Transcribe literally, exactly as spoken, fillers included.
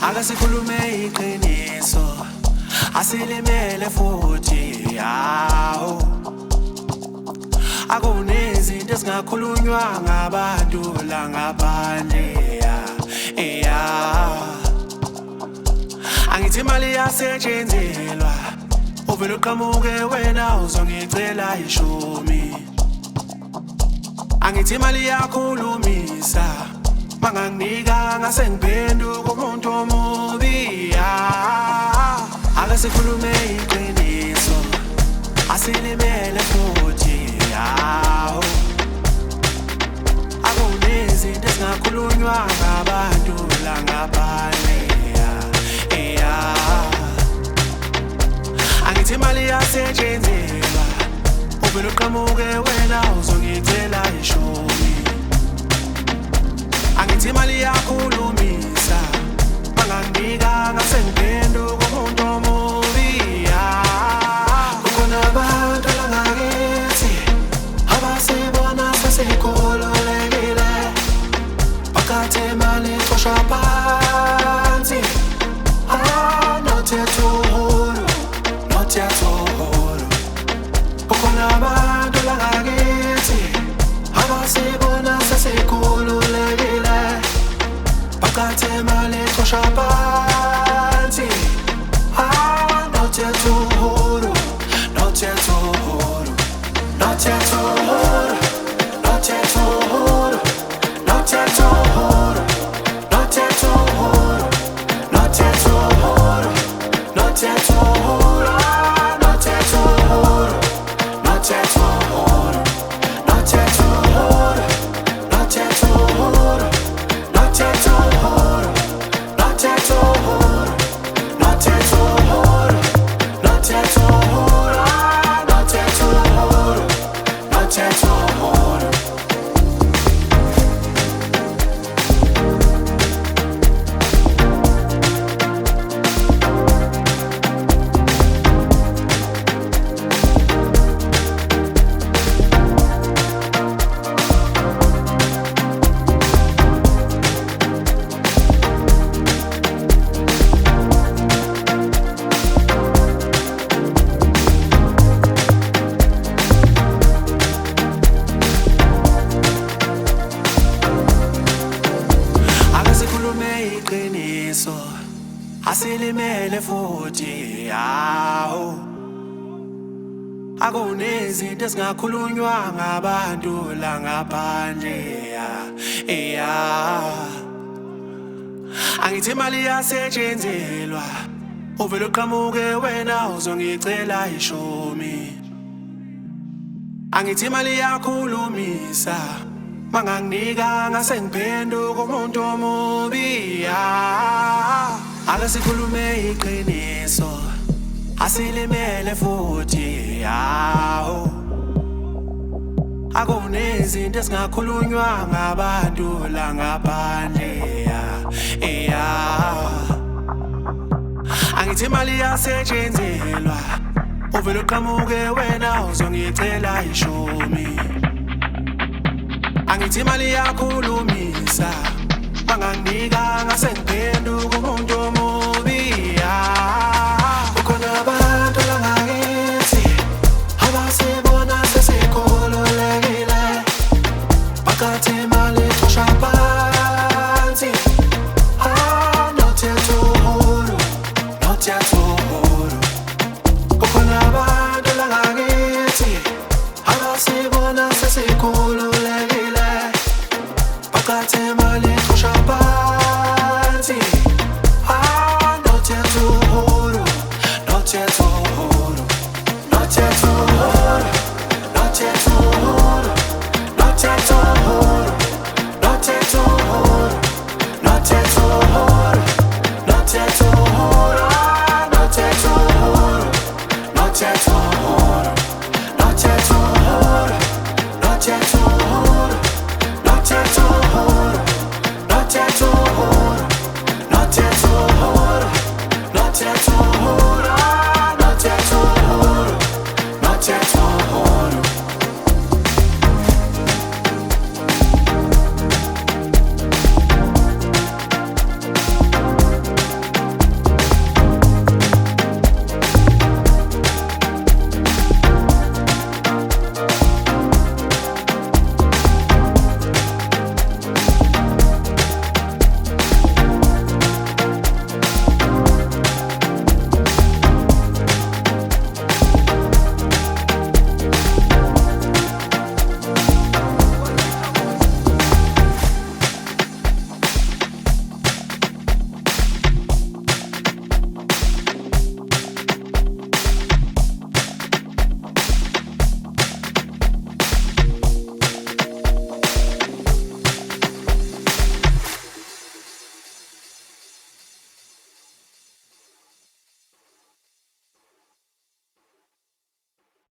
Ake sikhulume iqiniso, asilimele futhi hawo. Akunezinto ezingakhulunywa ngabantu la ngaphandle yeah. Angithi imali iyasetshenzelwa, uvele uqhamuke wena uzongicela ishumi. Angithi imali iyakhulumisa, manganginika ngase ngiphenduka umuntu omubi yeah. Ake sikhulume iqiniso, asilimele futhi hawo. Akunezinto ezingakhulunywa ngabantu la ngaphandle yeah. Angithi imali iyasetshenzelwa, uvele uqhamuke wena uzongicela ishumi. Angithi imali iyakhulumisa, manganginika ngase ngiphenduka umuntu omubi yeah. Kukhona abantu la ngakithi abasibona sesikhululekile, bakathe imali ixoshwa phansi. Ah, not yet all, not yet all. Kukhona abantu la ngakithi abasibona sesikhululekile, bakathe imali ixoshwa phansi. Ah, not yet all, not yet all, not yet all, not yet all, not yet all, not yet all, not yet all, not yet all, not yet all, not yet all, not yet all, not yet all, not yet all, not yet all, not yet all, not yet all, not yet all, not yet all. Iqiniso, asilimele futhi hawo. Akunezinto ezingakhulunywa ngabantu la ngaphandle yeah. Angithi imali iyasetshenzelwa, uvele uqhamuke wena uzongicela ishumi. Angithi imali iyakhulumisa, manganginika ngase ngiphenduka umuntu omubi yeah. Ake sikhulume iqiniso, asilimele futhi hawo. Akunezinto ezingakhulunywa ngabantu la ngaphandle yeah. Angithi imali iyasetshenzelwa, uvele uqhamuke wena uzongicela ishumi. Angithi imali iyakhulumisa, manganginika ngase ngiphenduka umuntu omubi yeah. Kukhona abantu la ngakithi abasibona sesikhululekile, bakathe imali ixoshwa phansi.